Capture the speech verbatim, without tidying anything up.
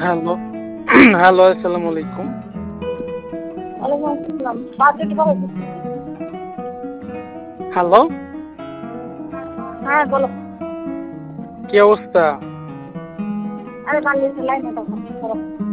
Hello, hello আসসালামু আলাইকুম। ওয়ালাইকুম আসসালাম। বাজেট বাড়াইতেছি। হ্যালো, হ্যাঁ, বলো। কি অবস্থা? আরে বাংলাদেশের লাইন কথা বলো।